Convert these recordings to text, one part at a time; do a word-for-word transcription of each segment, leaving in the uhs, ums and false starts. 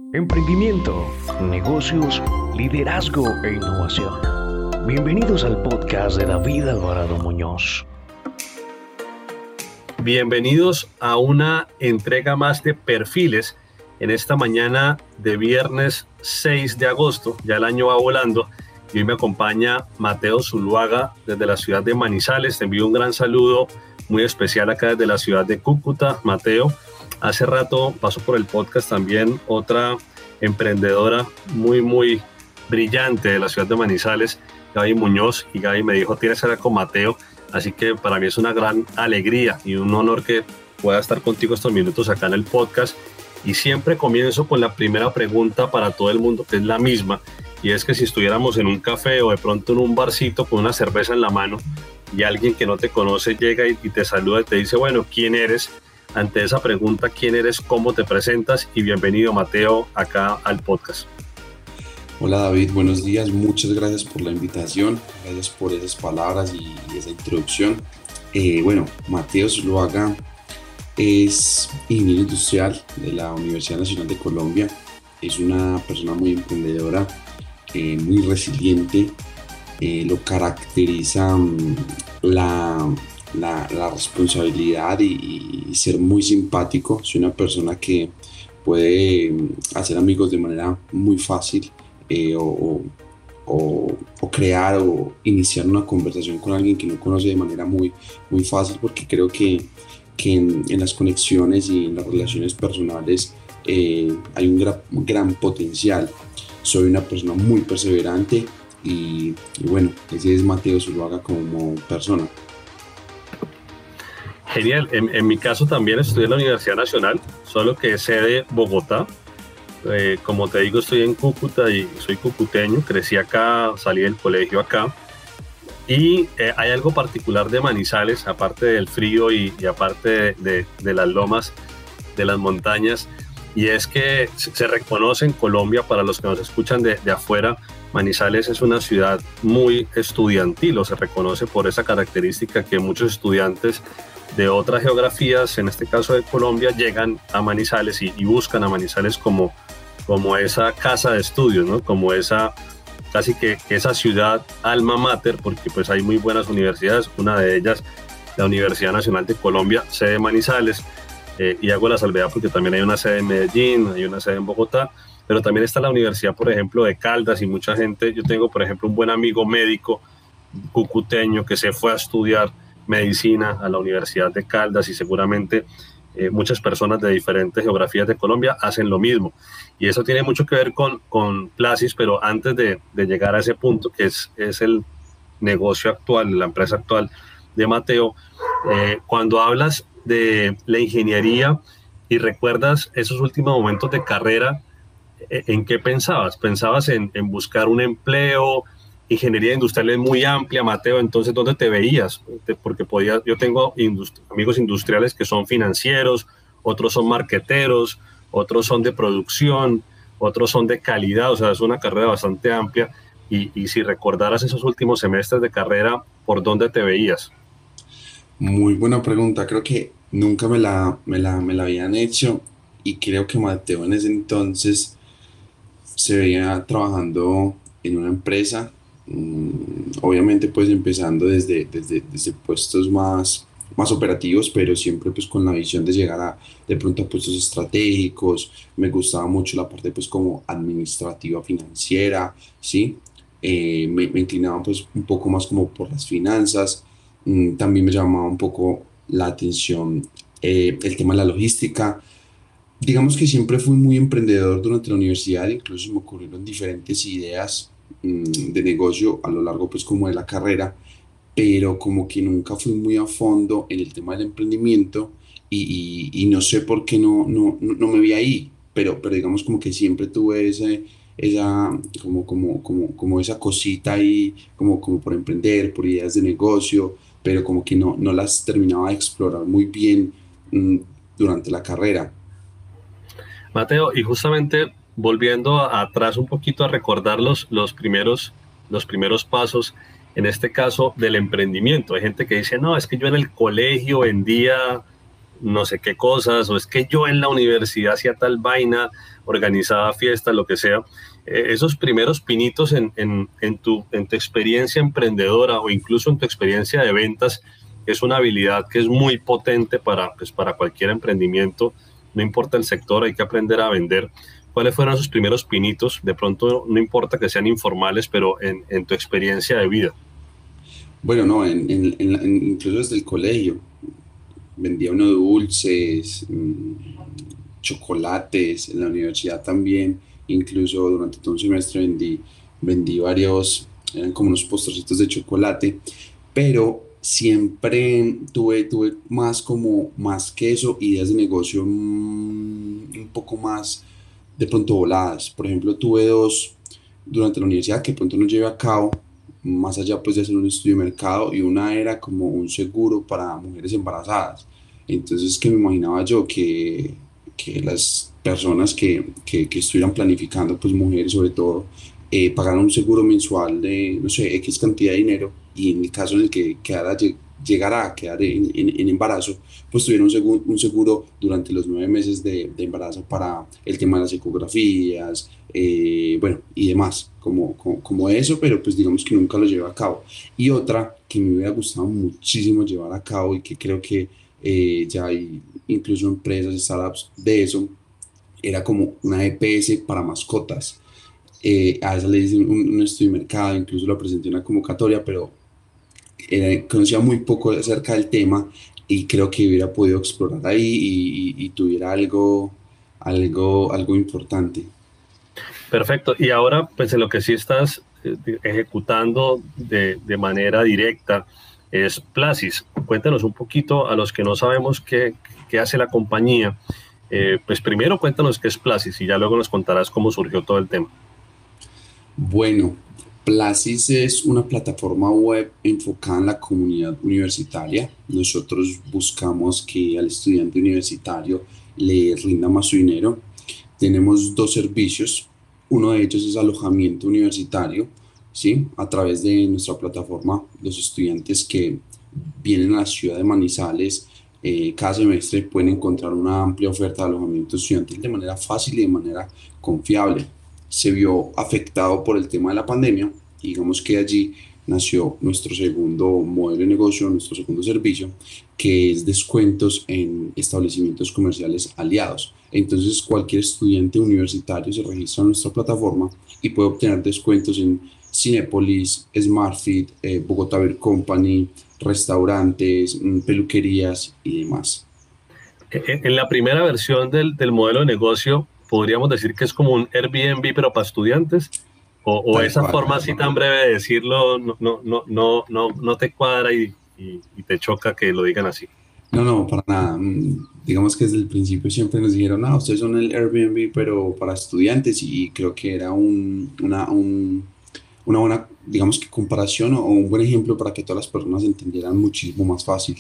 Emprendimiento, negocios, liderazgo e innovación. Bienvenidos al podcast de David Alvarado Muñoz. Bienvenidos a una entrega más de Perfiles en esta mañana de viernes seis de agosto. Ya el año va volando y hoy me acompaña Mateo Zuluaga desde la ciudad de Manizales. Te envío un gran saludo muy especial acá desde la ciudad de Cúcuta. Mateo, hace rato pasó por el podcast también otra emprendedora muy, muy brillante de la ciudad de Manizales, Gaby Muñoz, y Gaby me dijo, tienes que hablar con Mateo, así que para mí es una gran alegría y un honor que pueda estar contigo estos minutos acá en el podcast. Y siempre comienzo con la primera pregunta para todo el mundo, que es la misma, y es que si estuviéramos en un café o de pronto en un barcito con una cerveza en la mano y alguien que no te conoce llega y, y te saluda y te dice, bueno, ¿quién eres? Ante esa pregunta, ¿quién eres? ¿Cómo te presentas? Y bienvenido, Mateo, acá al podcast. Hola David, buenos días, muchas gracias por la invitación, gracias por esas palabras y esa introducción. Eh, bueno, Mateo Zuluaga es ingeniero industrial de la Universidad Nacional de Colombia, es una persona muy emprendedora, eh, muy resiliente, eh, lo caracteriza um, la... La, la responsabilidad y, y ser muy simpático. Soy una persona que puede hacer amigos de manera muy fácil eh, o, o, o crear o iniciar una conversación con alguien que no conoce de manera muy, muy fácil, porque creo que, que en, en las conexiones y en las relaciones personales eh, hay un gran, gran potencial. Soy una persona muy perseverante y, y bueno, ese es Mateo Zuluaga como persona. Genial, en, en mi caso también estudié en la Universidad Nacional, solo que es sede Bogotá. Eh, como te digo, estoy en Cúcuta y soy cucuteño, crecí acá, salí del colegio acá. Y eh, hay algo particular de Manizales, aparte del frío y, y aparte de, de, de las lomas, de las montañas, y es que se reconoce en Colombia, para los que nos escuchan de, de afuera, Manizales es una ciudad muy estudiantil, o se reconoce por esa característica que muchos estudiantes de otras geografías, en este caso de Colombia, llegan a Manizales y, y buscan a Manizales como, como esa casa de estudios, ¿no? Como esa, casi que, que esa ciudad alma mater, porque pues hay muy buenas universidades, una de ellas, la Universidad Nacional de Colombia, sede Manizales, eh, y hago la salvedad porque también hay una sede en Medellín, hay una sede en Bogotá, pero también está la Universidad, por ejemplo, de Caldas, y mucha gente, yo tengo, por ejemplo, un buen amigo médico cucuteño que se fue a estudiar medicina a la Universidad de Caldas, y seguramente eh, muchas personas de diferentes geografías de Colombia hacen lo mismo. Y eso tiene mucho que ver con, con Placis, pero antes de, de llegar a ese punto, que es, es el negocio actual, la empresa actual de Mateo, eh, cuando hablas de la ingeniería y recuerdas esos últimos momentos de carrera, ¿en qué pensabas? ¿Pensabas en, en buscar un empleo? Ingeniería industrial es muy amplia, Mateo, entonces ¿dónde te veías? Porque podía, yo tengo industri- amigos industriales que son financieros, otros son marqueteros, otros son de producción, otros son de calidad, o sea, es una carrera bastante amplia. Y, y si recordaras esos últimos semestres de carrera, ¿por dónde te veías? Muy buena pregunta, creo que nunca me la, me la, me la habían hecho, y creo que Mateo en ese entonces se veía trabajando en una empresa, mmm, obviamente pues empezando desde, desde, desde puestos más, más operativos, pero siempre pues con la visión de llegar a de pronto a puestos estratégicos. Me gustaba mucho la parte pues como administrativa financiera, ¿sí? Eh, me, me inclinaba pues un poco más como por las finanzas. Mm, también me llamaba un poco la atención eh, el tema de la logística. Digamos que siempre fui muy emprendedor durante la universidad, incluso me ocurrieron diferentes ideas mm, de negocio a lo largo pues como de la carrera, pero como que nunca fui muy a fondo en el tema del emprendimiento, y, y- y no sé por qué no, no, no no me vi ahí, pero, pero digamos como que siempre tuve ese, esa, como, como, como, como esa cosita ahí, como, como por emprender, por ideas de negocio, pero como que no, no las terminaba de explorar muy bien mm, durante la carrera. Mateo, y justamente volviendo a- atrás un poquito a recordar los, los primeros, los primeros pasos, en este caso del emprendimiento. Hay gente que dice, no, es que yo en el colegio vendía no sé qué cosas, o es que yo en la universidad hacía tal vaina, organizaba fiestas, lo que sea. Eh, esos primeros pinitos en, en, en, tu, en tu experiencia emprendedora o incluso en tu experiencia de ventas, es una habilidad que es muy potente para, pues, para cualquier emprendimiento, no importa el sector, hay que aprender a vender. ¿Cuáles fueron esos primeros pinitos? De pronto no importa que sean informales, pero en, en tu experiencia de vida. Bueno, no, en, en, en la- en- incluso desde el colegio vendía unos dulces, mm, chocolates, en la universidad también, incluso durante todo un semestre vendí, vendí varios, eran como unos postrecitos de chocolate, pero siempre tuve, tuve más como, más que eso, ideas de negocio mm, un poco más de pronto voladas. Por ejemplo, tuve dos durante la universidad que de pronto no llevé a cabo, más allá pues de hacer un estudio de mercado, y una era como un seguro para mujeres embarazadas. Entonces, que me imaginaba yo que, que las personas que, que, que estuvieran planificando, pues mujeres sobre todo, eh, pagaran un seguro mensual de, no sé, X cantidad de dinero, y en el caso en el que quedara, lle- llegara a quedar en, en- en embarazo, pues tuviera un seguro, un seguro durante los nueve meses de, de embarazo para el tema de las ecografías, eh, bueno, y demás, como, como, como eso, pero pues digamos que nunca lo llevé a cabo. Y otra que me hubiera gustado muchísimo llevar a cabo y que creo que eh, ya hay incluso empresas, startups de eso, era como una E P S para mascotas. Eh, a esa le dicen un, un estudio de mercado, incluso lo presenté en una convocatoria, pero eh, conocía muy poco acerca del tema y creo que hubiera podido explorar ahí y, y- y tuviera algo, algo, algo importante. Perfecto. Y ahora, pues en lo que sí estás eh, ejecutando de, de manera directa es Placis. Cuéntanos un poquito a los que no sabemos qué, qué hace la compañía. Eh, pues primero cuéntanos qué es Placis y ya luego nos contarás cómo surgió todo el tema. Bueno, Placis es una plataforma web enfocada en la comunidad universitaria. Nosotros buscamos que al estudiante universitario le rinda más su dinero. Tenemos dos servicios. Uno de ellos es alojamiento universitario, ¿sí? A través de nuestra plataforma, los estudiantes que vienen a la ciudad de Manizales eh, cada semestre pueden encontrar una amplia oferta de alojamiento estudiantil de manera fácil y de manera confiable. Se vio afectado por el tema de la pandemia y digamos que allí nació nuestro segundo modelo de negocio, nuestro segundo servicio, que es descuentos en establecimientos comerciales aliados. Entonces, cualquier estudiante universitario se registra en nuestra plataforma y puede obtener descuentos en Cinépolis, SmartFit, eh, Bogotá Beer Company, restaurantes, mm, peluquerías y demás. En en la primera versión del, del modelo de negocio, podríamos decir que es como un Airbnb, pero para estudiantes, o, o Tal esa cual. forma así tan breve de decirlo no, no, no, no, no, no te cuadra y, y, y te choca que lo digan así. No, no, para nada. Mm, Digamos que desde el principio siempre nos dijeron, no, ustedes son el Airbnb, pero para estudiantes, y creo que era un, una, un- una buena, digamos que comparación o un buen ejemplo para que todas las personas entendieran muchísimo más fácil.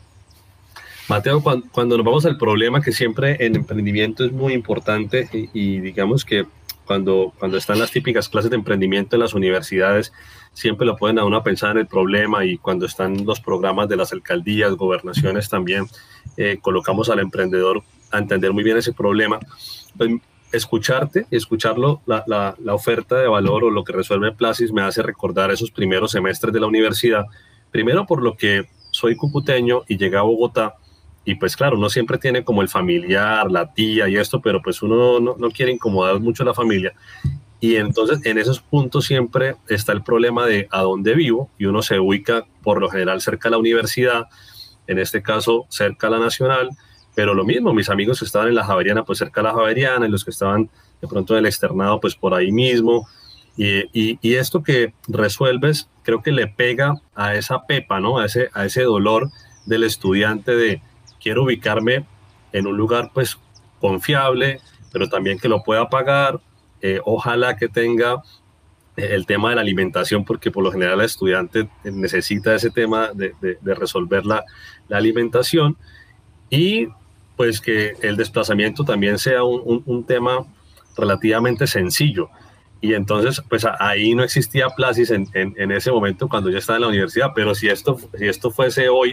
Mateo, cuando, cuando nos vamos al problema que siempre en emprendimiento es muy importante y, y digamos que cuando, cuando están las típicas clases de emprendimiento en las universidades, siempre lo pueden a uno a pensar en el problema y cuando están los programas de las alcaldías, gobernaciones también, eh, colocamos al emprendedor a entender muy bien ese problema. Pues, escucharte y escucharlo, la, la, la oferta de valor o lo que resuelve Placis me hace recordar esos primeros semestres de la universidad. Primero por lo que soy cucuteño y llegué a Bogotá y pues claro, uno siempre tiene como el familiar, la tía y esto, pero pues uno no, no quiere incomodar mucho a la familia. Y entonces en esos puntos siempre está el problema de a dónde vivo y uno se ubica por lo general cerca de la universidad, en este caso cerca a la Nacional, pero lo mismo, mis amigos que estaban en la Javeriana, pues cerca de la Javeriana, y los que estaban de pronto en el externado, pues por ahí mismo. Y, y, y esto que resuelves, creo que le pega a esa pepa, ¿no? A ese, a ese dolor del estudiante de quiero ubicarme en un lugar pues confiable, pero también que lo pueda pagar, eh, ojalá que tenga eh, el tema de la alimentación, porque por lo general el estudiante necesita ese tema de, de, de resolver la, la alimentación y pues que el desplazamiento también sea un, un, un tema relativamente sencillo. Y entonces, pues ahí no existía Placis en, en, en ese momento cuando yo estaba en la universidad, pero si esto, si esto fuese hoy,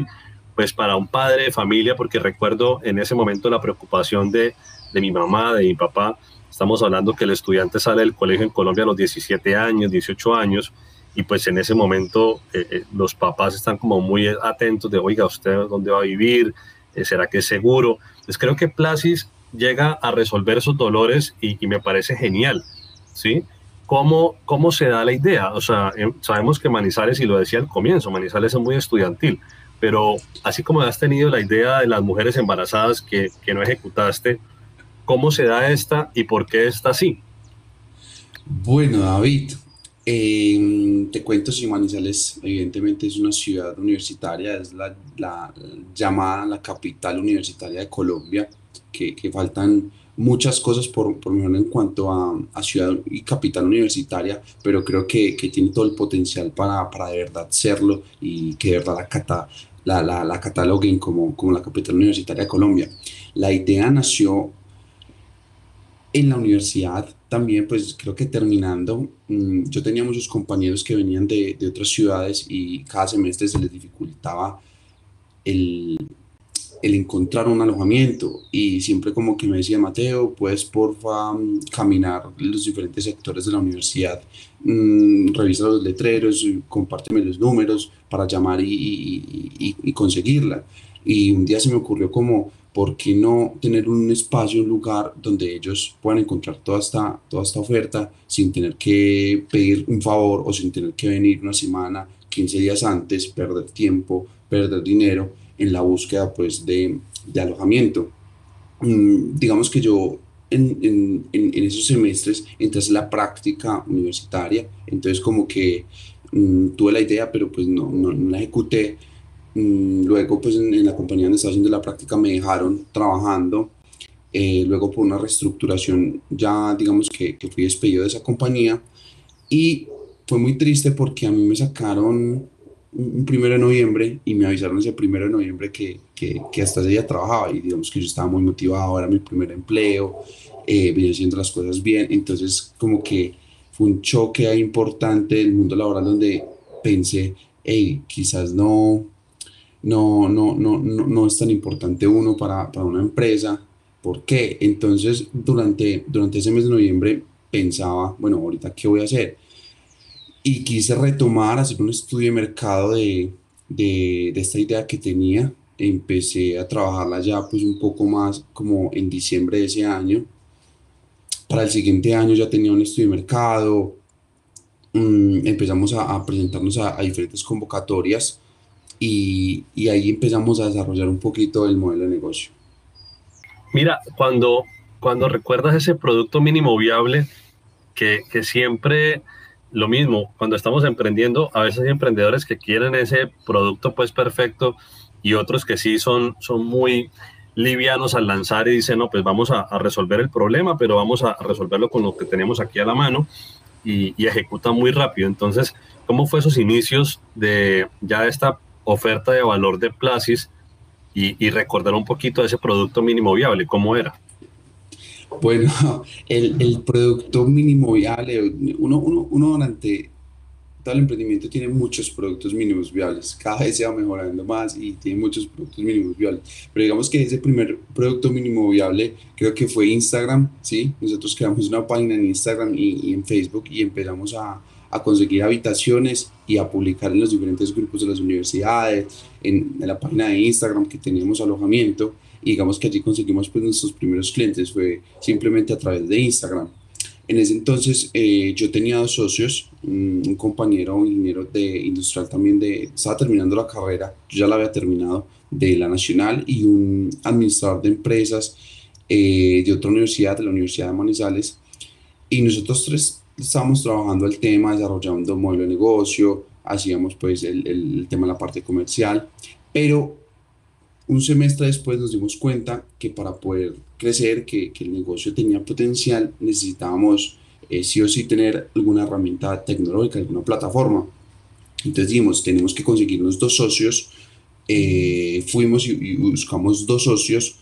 pues para un padre de familia, porque recuerdo en ese momento la preocupación de, de mi mamá, de mi papá. Estamos hablando que el estudiante sale del colegio en Colombia a los diecisiete años, dieciocho años, y pues en ese momento eh, eh, los papás están como muy atentos de, oiga, ¿usted dónde va a vivir? Eh, ¿Será que es seguro? Entonces creo que Plaxis llega a resolver esos dolores y, y me parece genial, ¿sí? ¿Cómo, ¿Cómo se da la idea? O sea, eh, sabemos que Manizales, y lo decía al comienzo, Manizales es muy estudiantil, pero así como has tenido la idea de las mujeres embarazadas que, que no ejecutaste, ¿cómo se da esta y por qué está así? Bueno, David, eh, te cuento si Manizales evidentemente es una ciudad universitaria, es la, la llamada la capital universitaria de Colombia, que, que faltan muchas cosas por, por mejorar en cuanto a, a ciudad y capital universitaria, pero creo que, que tiene todo el potencial para, para de verdad serlo y que de verdad la, cata, la, la, la cataloguen como, como la capital universitaria de Colombia. La idea nació en la universidad también, pues creo que terminando, mmm, yo tenía muchos compañeros que venían de, de otras ciudades y cada semestre se les dificultaba el, el encontrar un alojamiento y siempre como que me decía, Mateo, puedes porfa mm, caminar los diferentes sectores de la universidad, mm, revisa los letreros, compárteme los números para llamar y, y, y, y conseguirla. Y un día se me ocurrió como, ¿por qué no tener un espacio, un lugar donde ellos puedan encontrar toda esta, toda esta oferta sin tener que pedir un favor o sin tener que venir una semana, quince días antes, perder tiempo, perder dinero en la búsqueda pues de, de alojamiento? Mm, digamos que yo en, en, en, en esos semestres entré a la práctica universitaria, entonces como que mm, tuve la idea, pero pues no, no, no la ejecuté. Mm, luego, pues en, en la compañía donde estaba haciendo la práctica me dejaron trabajando. Eh, luego, por una reestructuración, ya digamos que, que fui despedido de esa compañía. Y fue muy triste porque a mí me sacaron un, un primero de noviembre y me avisaron ese primero de noviembre que, que, que hasta ese día trabajaba. Y digamos que yo estaba muy motivado, era mi primer empleo, eh, venía haciendo las cosas bien. Entonces, como que fue un choque ahí importante del mundo laboral donde pensé, hey, quizás no no, no, no, no, no es tan importante uno para, para una empresa. ¿Por qué? Entonces, durante, durante ese mes de noviembre pensaba, bueno, ahorita, ¿qué voy a hacer? Y quise retomar, hacer un estudio de mercado de, de, de esta idea que tenía. Empecé a trabajarla ya pues un poco más como en diciembre de ese año. Para el siguiente año ya tenía un estudio de mercado. Mm, empezamos a, a presentarnos a, a diferentes convocatorias y, y ahí empezamos a desarrollar un poquito el modelo de negocio. Mira, cuando, cuando recuerdas ese producto mínimo viable, que, que siempre lo mismo, cuando estamos emprendiendo, a veces hay emprendedores que quieren ese producto pues perfecto y otros que sí son, son muy livianos al lanzar y dicen, no, pues vamos a, a resolver el problema, pero vamos a resolverlo con lo que tenemos aquí a la mano y, y ejecutan muy rápido. Entonces, ¿cómo fue esos inicios de ya esta oferta de valor de Plaxis y, y recordar un poquito de ese producto mínimo viable? ¿Cómo era? Bueno, el, el producto mínimo viable, uno, uno, uno durante todo el emprendimiento tiene muchos productos mínimos viables, cada vez se va mejorando más y tiene muchos productos mínimos viables, pero digamos que ese primer producto mínimo viable creo que fue Instagram, ¿sí? Nosotros creamos una página en Instagram y, y en Facebook y empezamos a, a conseguir habitaciones y a publicar en los diferentes grupos de las universidades, en, en la página de Instagram que teníamos alojamiento, y digamos que allí conseguimos pues nuestros primeros clientes, fue simplemente a través de Instagram. En ese entonces eh, yo tenía dos socios, un, un compañero, un ingeniero de industrial también, de, estaba terminando la carrera, yo ya la había terminado, de la Nacional, y un administrador de empresas eh, de otra universidad, de la Universidad de Manizales, y nosotros tres estábamos trabajando el tema, desarrollando un modelo de negocio, hacíamos pues el, el, el tema de la parte comercial, pero un semestre después nos dimos cuenta que para poder crecer, que, que el negocio tenía potencial, necesitábamos eh, sí o sí tener alguna herramienta tecnológica, alguna plataforma. Entonces dijimos, tenemos que conseguirnos dos socios. Eh, fuimos y, y buscamos dos socios.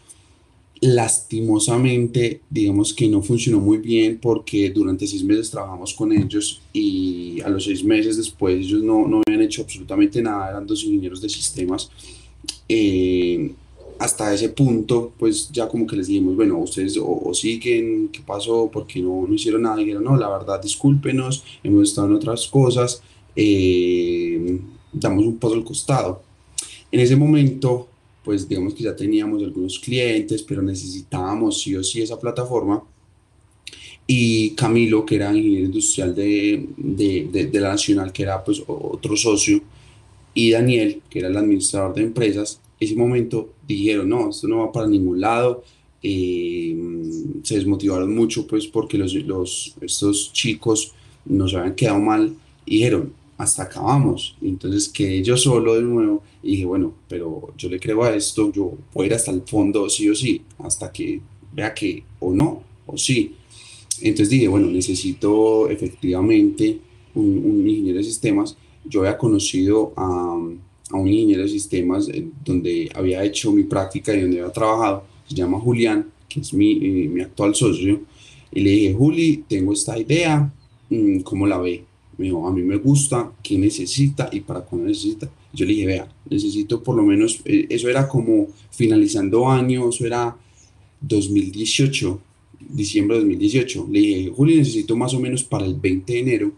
Lastimosamente, digamos que no funcionó muy bien porque durante seis meses trabajamos con ellos y a los seis meses después ellos no, no habían hecho absolutamente nada, eran dos ingenieros de sistemas Eh, Hasta ese punto, pues ya como que les dijimos, bueno, ustedes o, o siguen, ¿qué pasó? ¿Por qué no, no hicieron nada? Y dijeron, no, la verdad, discúlpenos, hemos estado en otras cosas, eh, damos un paso al costado. En ese momento, pues digamos que ya teníamos algunos clientes, pero necesitábamos sí o sí esa plataforma. Y Camilo, que era ingeniero industrial de, de, de, de la Nacional, que era pues otro socio, y Daniel, que era el administrador de empresas, ese momento dijeron, no, esto no va para ningún lado. eh, Se desmotivaron mucho pues porque los, los, estos chicos nos habían quedado mal y dijeron, hasta acabamos. Entonces quedé yo solo de nuevo y dije, bueno, pero yo le creo a esto, yo voy a ir hasta el fondo sí o sí, hasta que vea que o no, o sí. Entonces dije, bueno, necesito efectivamente un, un ingeniero de sistemas. Yo había conocido a, a un ingeniero de sistemas eh, donde había hecho mi práctica y donde había trabajado. Se llama Julián, que es mi, eh, mi actual socio. Y le dije, Juli, tengo esta idea, mm, ¿cómo la ve? Me dijo, a mí me gusta, ¿qué necesita y para cuándo necesita? Yo le dije, vea, necesito por lo menos, eh, eso era como finalizando año, eso era dos mil dieciocho, diciembre de dos mil dieciocho. Le dije, Juli, necesito más o menos para el veinte de enero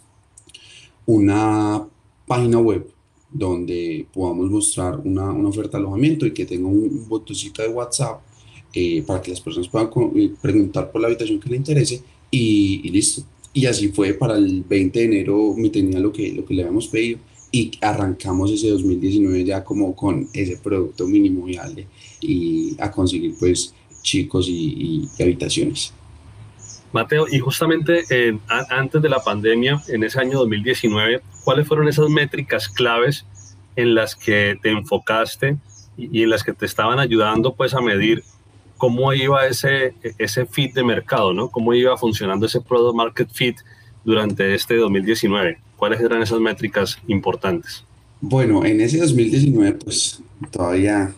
una página web donde podamos mostrar una, una oferta de alojamiento y que tenga un, un botoncito de WhatsApp eh, para que las personas puedan co- eh, preguntar por la habitación que les interese y, y listo. Y así fue, para el veinte de enero me tenía lo que, lo que le habíamos pedido y arrancamos ese dos mil diecinueve ya como con ese producto mínimo viable y a conseguir pues chicos y, y- y habitaciones. Mateo, y justamente eh, a- antes de la pandemia, en ese año dos mil diecinueve, ¿cuáles fueron esas métricas claves en las que te enfocaste y, y en las que te estaban ayudando pues a medir cómo iba ese, ese fit de mercado, ¿no? Cómo iba funcionando ese product market fit durante este dos mil diecinueve? ¿Cuáles eran esas métricas importantes? Bueno, en ese dos mil diecinueve pues todavía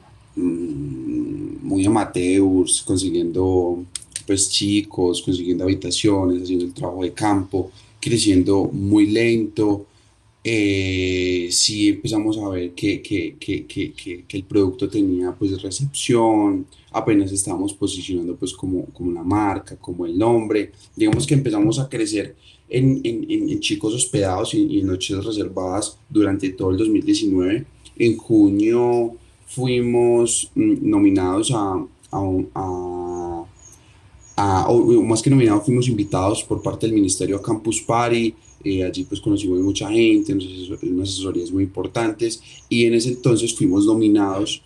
mm, muy amateurs, consiguiendo pues chicos, consiguiendo habitaciones, haciendo el trabajo de campo, creciendo muy lento. Eh, sí empezamos a ver que, que, que, que, que, que el producto tenía pues recepción, apenas estábamos posicionando pues como, como la marca, como el nombre. Digamos que empezamos a crecer en, en, en, en chicos hospedados y, y en noches reservadas durante todo el dos mil diecinueve. En junio fuimos mm, nominados a, a, un- a a- o, o más que nominados, fuimos invitados por parte del Ministerio a Campus Party. Eh, allí pues conocimos mucha gente, unas asesor- unas asesorías muy importantes y en ese entonces fuimos nominados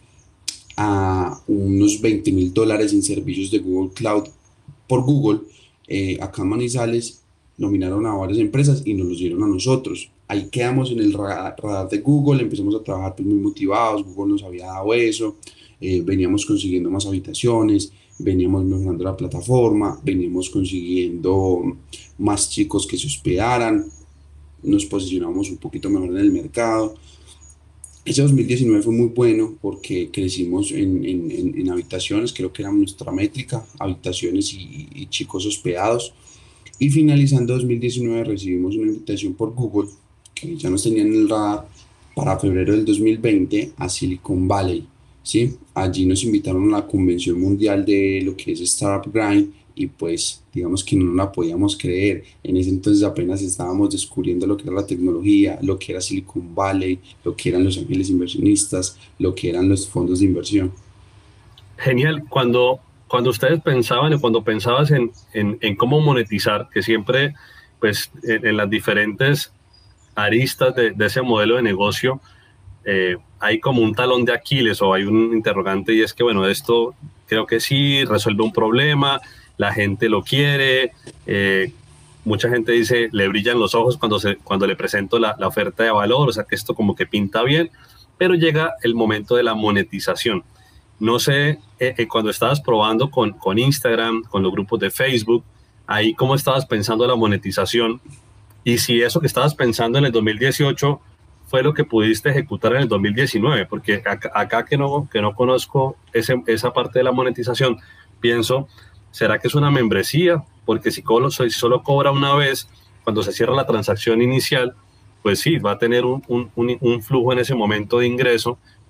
a unos veinte mil dólares en servicios de Google Cloud por Google. Eh, acá en Manizales nominaron a varias empresas y nos los dieron a nosotros. Ahí quedamos en el radar, radar de Google, empezamos a trabajar pues, muy motivados. Google nos había dado eso, eh, veníamos consiguiendo más habitaciones, veníamos mejorando la plataforma, veníamos consiguiendo más chicos que se hospedaran, nos posicionamos un poquito mejor en el mercado. Ese dos mil diecinueve fue muy bueno porque crecimos en, en- en- en habitaciones, creo que era nuestra métrica, habitaciones y, y chicos hospedados. Y finalizando dos mil diecinueve recibimos una invitación por Google, que ya nos tenían en el radar, para febrero del dos mil veinte a Silicon Valley. ¿Sí? Allí nos invitaron a la convención mundial de lo que es Startup Grind y pues digamos que no la podíamos creer. En ese entonces apenas estábamos descubriendo lo que era la tecnología, lo que era Silicon Valley, lo que eran los ángeles inversionistas, lo que eran los fondos de inversión. Genial. Cuando, cuando ustedes pensaban y cuando pensabas en, en, en cómo monetizar, que siempre, pues, en, en las diferentes aristas de, de ese modelo de negocio, eh, hay como un talón de Aquiles o hay un interrogante y es que, bueno, esto creo que sí resuelve un problema, la gente lo quiere, eh, mucha gente dice, le brillan los ojos cuando, se, cuando le presento la, la oferta de valor, o sea que esto como que pinta bien, pero llega el momento de la monetización. No sé, eh, eh, cuando estabas probando con, con Instagram, con los grupos de Facebook, ahí cómo estabas pensando la monetización y si eso que estabas pensando en el dos mil dieciocho fue lo que pudiste ejecutar en el dos mil diecinueve, porque acá, acá que, no, que no conozco ese, esa parte de la monetización, pienso, ¿será que es una membresía? Porque si solo, si solo cobra una vez, cuando se cierra la transacción inicial, pues sí, va a tener un, un, un, un flujo en ese momento de ingreso,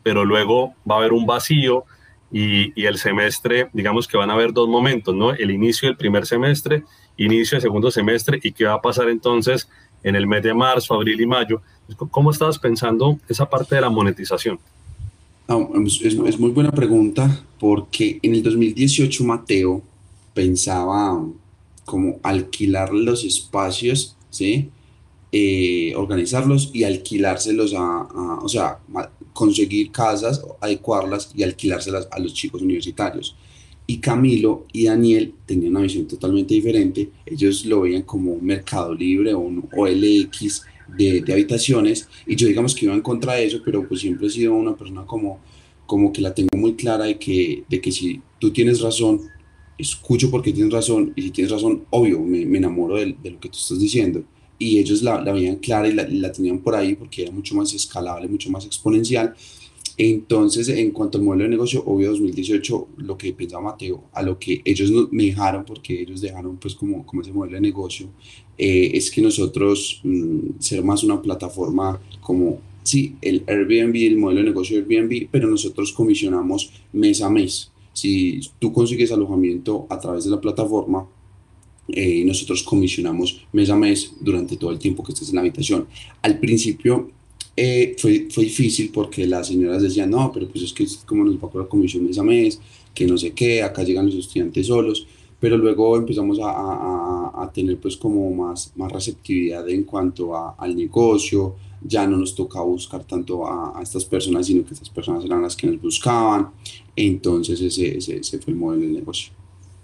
pero luego va a haber un vacío y, y el semestre, digamos que van a haber dos momentos, ¿no? El inicio del primer semestre, inicio del segundo semestre, y qué va a pasar entonces en el mes de marzo, abril y mayo. ¿Cómo estabas pensando esa parte de la monetización? Ah, es, es- es muy buena pregunta porque en el dos mil dieciocho Mateo pensaba como alquilar los espacios, ¿sí? Eh, organizarlos y alquilárselos a, a- o sea, ma- conseguir casas, adecuarlas y alquilárselas a los chicos universitarios. Y Camilo y Daniel tenían una visión totalmente diferente. Ellos lo veían como un mercado libre o un O L X de, de habitaciones. Y yo digamos que iba en contra de eso, pero pues siempre he sido una persona como, como que la tengo muy clara de que, de que si tú tienes razón, escucho porque tienes razón. Y si tienes razón, obvio, me, me enamoro de, de lo que tú estás diciendo. Y ellos la, la veían clara y la, la tenían por ahí porque era mucho más escalable, mucho más exponencial. Entonces, en cuanto al modelo de negocio, obvio, dos mil dieciocho, lo que pensaba Mateo, a lo que ellos no- me dejaron, porque ellos dejaron pues como, como ese modelo de negocio, eh, es que nosotros mm, ser más una plataforma como, sí, el Airbnb, el modelo de negocio de Airbnb, pero nosotros comisionamos mes a mes. Si tú consigues alojamiento a través de la plataforma, eh, nosotros comisionamos mes a mes durante todo el tiempo que estés en la habitación. Al principio eh, fue, fue difícil porque las señoras decían, no, pero pues es que como nos va a cobrar comisión mes a mes, que no sé qué, acá llegan los estudiantes solos, pero luego empezamos a, a- a- a tener pues como más, más receptividad en cuanto a- al negocio, ya no nos toca buscar tanto a, a estas personas, sino que estas personas eran las que nos buscaban, entonces ese, ese, ese fue el modelo del negocio.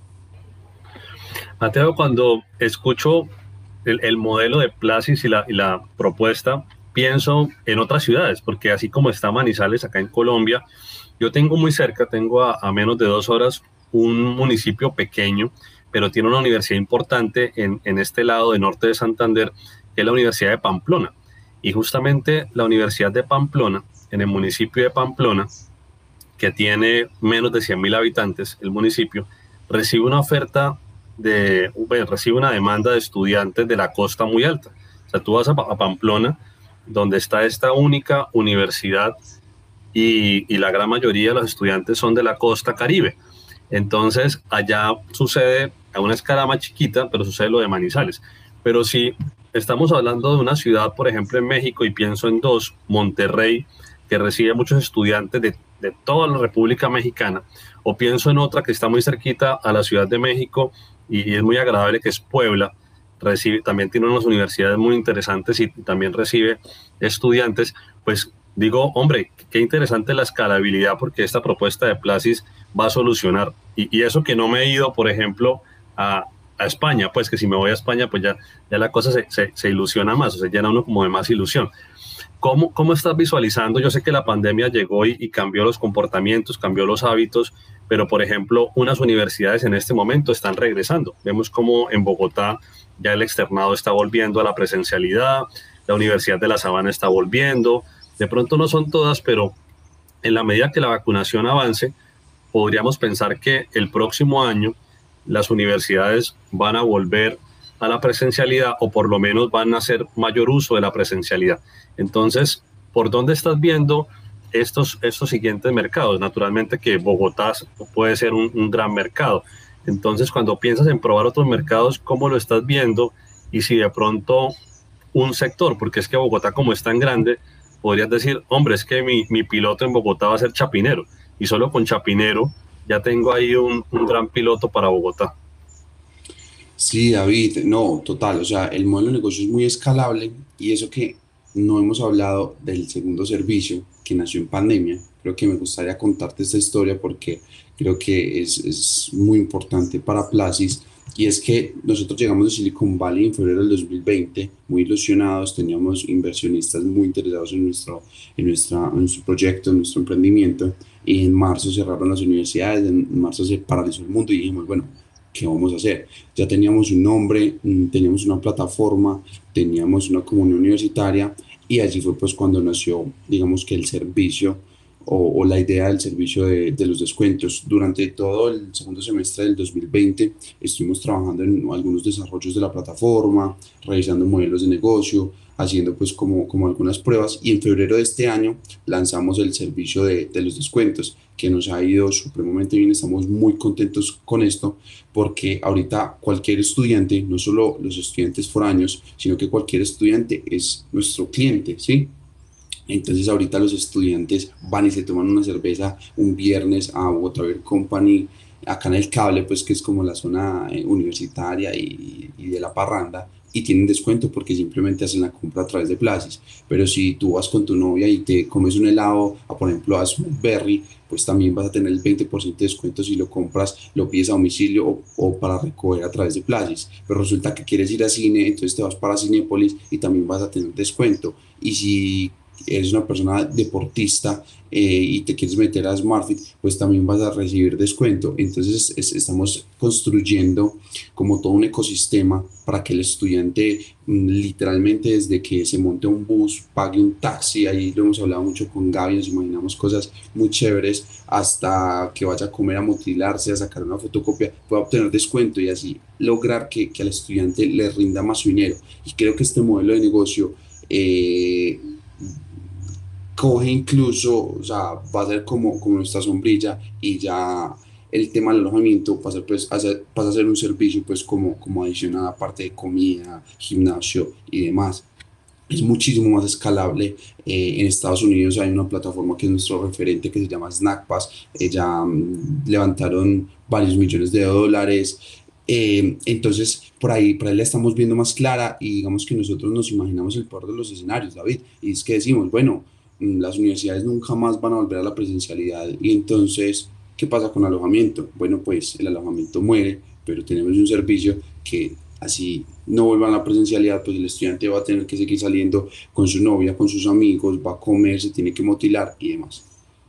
Mateo, cuando escucho el, el modelo de Placis y la, y la propuesta, pienso en otras ciudades, porque así como está Manizales acá en Colombia, yo tengo muy cerca, tengo a, a menos de dos horas, un municipio pequeño, pero tiene una universidad importante en, en este lado de norte de Santander, que es la Universidad de Pamplona. Y justamente la Universidad de Pamplona, en el municipio de Pamplona, que tiene menos de cien mil habitantes, el municipio, recibe una oferta de, bueno, recibe una demanda de estudiantes de la costa muy alta. O sea, tú vas a, a Pamplona, donde está esta única universidad, y, y la gran mayoría de los estudiantes son de la costa Caribe. Entonces, allá sucede a una escala más chiquita, pero sucede lo de Manizales. Pero si estamos hablando de una ciudad, por ejemplo, en México, y pienso en dos, Monterrey, que recibe muchos estudiantes de, de toda la República Mexicana, o pienso en otra que está muy cerquita a la Ciudad de México y, y es muy agradable, que es Puebla, recibe, también tiene unas universidades muy interesantes y también recibe estudiantes, pues digo, hombre, qué interesante la escalabilidad, porque esta propuesta de Placis va a solucionar. Y, y eso que no me he ido, por ejemplo, a, a España, pues que si me voy a España, pues ya, ya la cosa se, se, se ilusiona más, o sea, llena uno como de más ilusión. ¿Cómo, ¿Cómo estás visualizando? Yo sé que la pandemia llegó y, y cambió los comportamientos, cambió los hábitos, pero por ejemplo, unas universidades en este momento están regresando. Vemos como en Bogotá ya el externado está volviendo a la presencialidad, la Universidad de La Sabana está volviendo. De pronto no son todas, pero en la medida que la vacunación avance, podríamos pensar que el próximo año las universidades van a volver a la presencialidad, o por lo menos van a hacer mayor uso de la presencialidad. Entonces, ¿por dónde estás viendo estos, estos siguientes mercados? Naturalmente que Bogotá puede ser un, un gran mercado. Entonces, cuando piensas en probar otros mercados, ¿cómo lo estás viendo? Y si de pronto un sector, porque es que Bogotá, como es tan grande, podrías decir, hombre, es que mi, mi piloto en Bogotá va a ser Chapinero, y solo con Chapinero ya tengo ahí un, un gran piloto para Bogotá. Sí, David, no, total, o sea, el modelo de negocio es muy escalable y eso que no hemos hablado del segundo servicio que nació en pandemia, creo que me gustaría contarte esta historia porque creo que es, es muy importante para Placis y es que nosotros llegamos de Silicon Valley en febrero del dos mil veinte, muy ilusionados, teníamos inversionistas muy interesados en nuestro, en nuestra, en nuestro proyecto, en nuestro emprendimiento, y en marzo cerraron las universidades, en marzo se paralizó el mundo y dijimos, bueno, ¿qué vamos a hacer? Ya teníamos un nombre, mm, teníamos una plataforma, teníamos una comunidad universitaria y allí fue pues cuando nació, digamos que el servicio o, o la idea del servicio de, de los descuentos. Durante todo el segundo semestre del dos mil veinte estuvimos trabajando en algunos desarrollos de la plataforma, revisando modelos de negocio, haciendo pues como, como algunas pruebas, y en febrero de este año lanzamos el servicio de, de los descuentos, que nos ha ido supremamente bien. Estamos muy contentos con esto porque ahorita cualquier estudiante, no solo los estudiantes foráneos, sino que cualquier estudiante es nuestro cliente, ¿sí? Entonces ahorita los estudiantes van y se toman una cerveza un viernes a Bogotá Beer Company, acá en el Cable, pues que es como la zona eh, universitaria y, y de la parranda, y tienen descuento porque simplemente hacen la compra a través de Places. Pero si tú vas con tu novia y te comes un helado, a, por ejemplo, a Berry, pues también vas a tener el veinte por ciento de descuento si lo compras, lo pides a domicilio o, o para recoger a través de Places. Pero resulta que quieres ir a cine, entonces te vas para Cinépolis y también vas a tener descuento. Y si eres una persona deportista eh, y te quieres meter a SmartFit, pues también vas a recibir descuento. Entonces es, estamos construyendo como todo un ecosistema para que el estudiante mm, literalmente desde que se monte un bus, pague un taxi, ahí lo hemos hablado mucho con Gaby, nos imaginamos cosas muy chéveres, hasta que vaya a comer, a motilarse, a sacar una fotocopia, pueda obtener descuento y así lograr que, que al estudiante le rinda más su dinero. Y creo que este modelo de negocio eh, coge incluso, o sea, va a ser como, como nuestra sombrilla, y ya el tema del alojamiento pasa, pues, a ser, pasa a ser un servicio pues como, como adicional, aparte de comida, gimnasio y demás. Es muchísimo más escalable. Eh, en Estados Unidos hay una plataforma que es nuestro referente, que se llama SnackPass. Eh, ya mm, levantaron varios millones de dólares. Eh, entonces, por ahí, por ahí la estamos viendo más clara, y digamos que nosotros nos imaginamos el peor de los escenarios, David, y es que decimos, bueno, mm, las universidades nunca más van a volver a la presencialidad, y entonces, ¿qué pasa con alojamiento? Bueno, pues el alojamiento muere, pero tenemos un servicio que así no vuelvan a la presencialidad, pues el estudiante va a tener que seguir saliendo con su novia, con sus amigos, va a comer, se tiene que motilar y demás.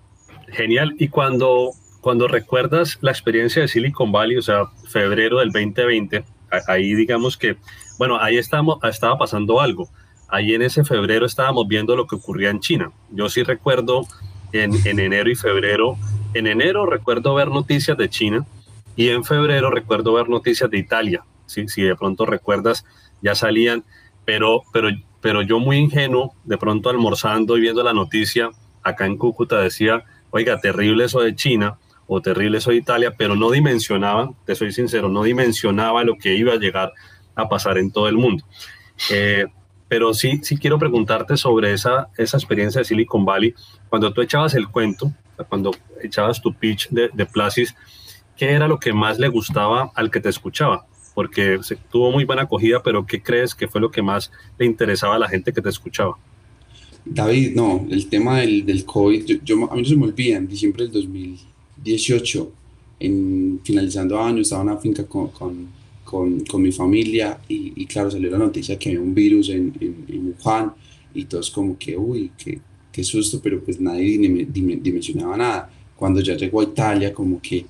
Genial. Y cuando, cuando recuerdas la experiencia de Silicon Valley, o sea, febrero del veinte veinte, ahí digamos que, bueno, ahí estamos, estaba pasando algo. Ahí en ese febrero estábamos viendo lo que ocurría en China. Yo sí recuerdo en, en enero y febrero. En enero recuerdo ver noticias de China, y en febrero recuerdo ver noticias de Italia. Si, si de pronto recuerdas, ya salían, pero, pero, pero yo muy ingenuo, de pronto almorzando y viendo la noticia, acá en Cúcuta decía, oiga, terrible eso de China, o terrible eso de Italia, pero no dimensionaba, te soy sincero, no dimensionaba lo que iba a llegar a pasar en todo el mundo. Eh, pero sí, sí quiero preguntarte sobre esa, esa experiencia de Silicon Valley, cuando tú echabas el cuento, cuando echabas tu pitch de, de Places, ¿qué era lo que más le gustaba al que te escuchaba? Porque se, tuvo muy buena acogida, pero ¿qué crees que fue lo que más le interesaba a la gente que te escuchaba? David, no, el tema del, del COVID, yo, yo- a mí no se me olvida, en diciembre del dos mil dieciocho, en, finalizando año, estaba en una finca con, con, con, con mi familia, y, y claro, salió la noticia que había un virus en, en, en Wuhan, y todos como que, uy, qué, qué susto, pero pues nadie dim- dim- dimensionaba nada. Cuando ya llegó a Italia, como que,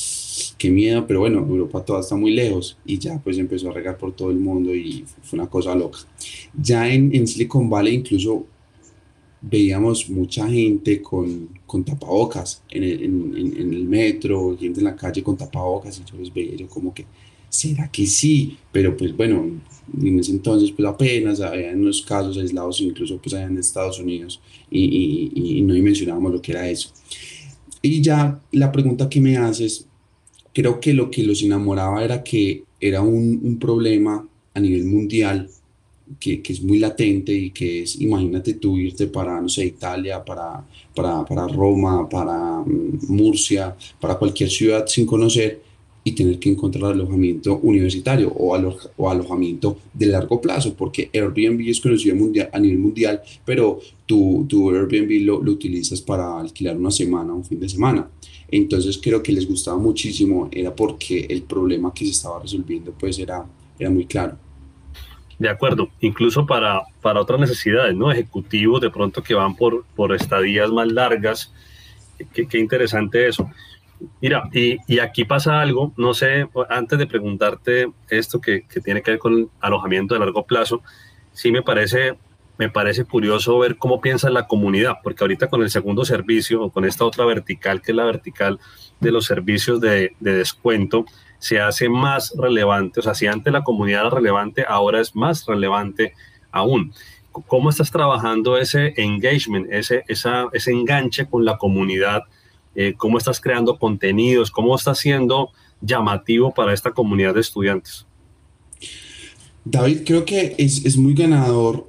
qué miedo, pero bueno, Europa toda está muy lejos, y ya pues empezó a regar por todo el mundo y fue una cosa loca. Ya en, en Silicon Valley incluso veíamos mucha gente con, con tapabocas en el, en, en- en el metro, gente en la calle con tapabocas, y yo los veía, yo como que, ¿será que sí? Pero pues bueno, en ese entonces pues apenas había unos casos aislados, incluso pues allá en Estados Unidos, y, y, y- y no dimensionábamos lo que era eso. Y ya la pregunta que me haces, creo que lo que los enamoraba era que era un, un problema a nivel mundial, que, que es muy latente, y que es, imagínate tú irte para, no sé, Italia, para, para, para Roma, para mm, Murcia, para cualquier ciudad sin conocer, y tener que encontrar alojamiento universitario o, alo- o alojamiento de largo plazo, porque Airbnb es conocido mundial, a nivel mundial, pero tu, tu Airbnb lo, lo utilizas para alquilar una semana, un fin de semana. Entonces creo que les gustaba muchísimo, era porque el problema que se estaba resolviendo pues era, era muy claro. De acuerdo, incluso para, para otras necesidades, ¿no? Ejecutivos de pronto que van por, por estadías más largas. Qué, qué interesante eso. Mira, y, y aquí pasa algo, no sé, antes de preguntarte esto que, que tiene que ver con alojamiento de largo plazo, sí me parece me parece curioso ver cómo piensa la comunidad, porque ahorita con el segundo servicio o con esta otra vertical, que es la vertical de los servicios de, de descuento, se hace más relevante. O sea, si antes la comunidad era relevante, ahora es más relevante aún. ¿Cómo estás trabajando ese engagement, ese, esa, ese enganche con la comunidad? Eh, ¿Cómo estás creando contenidos? ¿Cómo estás siendo llamativo para esta comunidad de estudiantes? David, creo que es, es muy ganador